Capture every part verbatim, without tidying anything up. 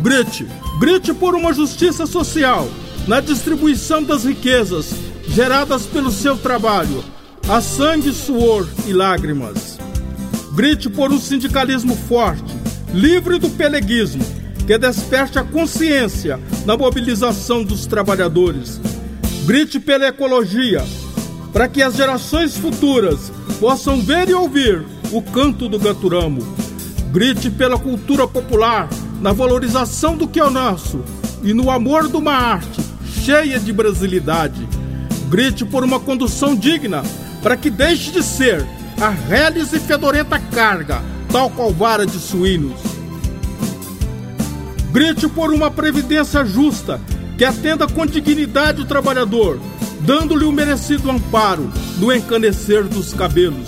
Grite, grite por uma justiça social na distribuição das riquezas geradas pelo seu trabalho, a sangue, suor e lágrimas. Grite por um sindicalismo forte, livre do peleguismo, que desperte a consciência na mobilização dos trabalhadores. Grite pela ecologia, para que as gerações futuras possam ver e ouvir o canto do gaturamo. Grite pela cultura popular, na valorização do que é nosso e no amor de uma arte cheia de brasilidade. Grite por uma condução digna, para que deixe de ser a reles e fedorenta carga, tal qual vara de suínos. Grite por uma previdência justa, que atenda com dignidade o trabalhador, dando-lhe o merecido amparo no encanecer dos cabelos.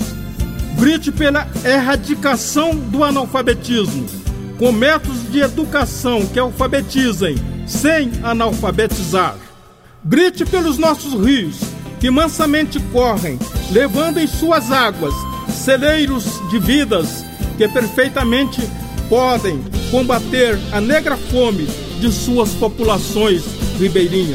Grite pela erradicação do analfabetismo, com métodos de educação que alfabetizem sem analfabetizar. Grite pelos nossos rios, que mansamente correm, levando em suas águas celeiros de vidas que perfeitamente podem combater a negra fome de suas populações ribeirinhas.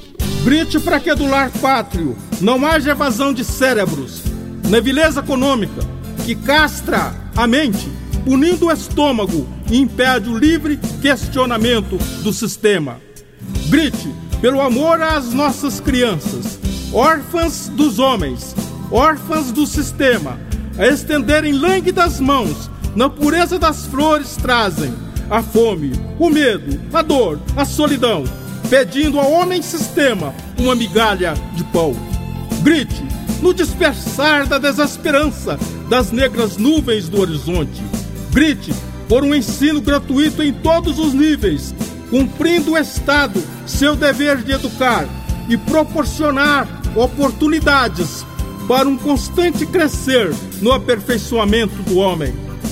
Grite para que do lar pátrio não haja evasão de cérebros, na vileza econômica que castra a mente, punindo o estômago e impede o livre questionamento do sistema. Grite pelo amor às nossas crianças, órfãs dos homens, órfãs do sistema, a estenderem lânguidas mãos, na pureza das flores trazem a fome, o medo, a dor, a solidão, pedindo ao homem-sistema uma migalha de pão. Grite no dispersar da desesperança das negras nuvens do horizonte. Grite por um ensino gratuito em todos os níveis, cumprindo o Estado seu dever de educar e proporcionar oportunidades para um constante crescer no aperfeiçoamento do homem.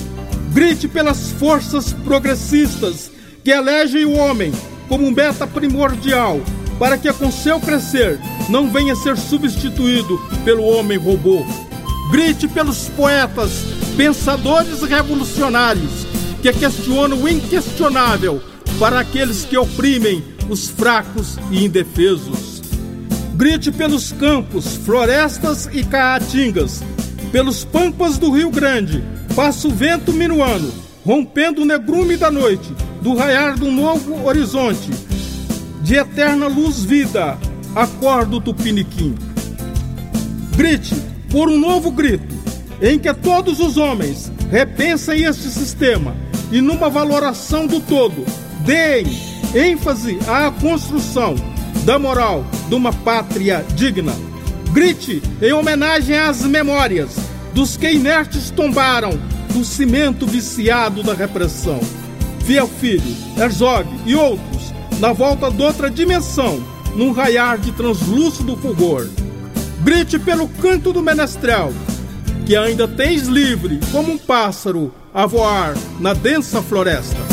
Grite pelas forças progressistas que elegem o homem como meta primordial, para que com seu crescer não venha a ser substituído pelo homem robô. Grite pelos poetas, pensadores revolucionários que questionam o inquestionável para aqueles que oprimem os fracos e indefesos. Grite pelos campos, florestas e caatingas, pelos pampas do Rio Grande, passa o vento minuano, rompendo o negrume da noite, do raiar de um novo horizonte, de eterna luz vida, acorda o tupiniquim. Grite por um novo grito, em que todos os homens repensem este sistema e numa valoração do todo, deem ênfase à construção da moral de uma pátria digna. Grite em homenagem às memórias dos que inertes tombaram do cimento viciado da repressão. Fiel Filho, Herzog e outros, na volta de outra dimensão, num raiar de translúcido fulgor. Grite pelo canto do menestrel, que ainda tens livre como um pássaro a voar na densa floresta.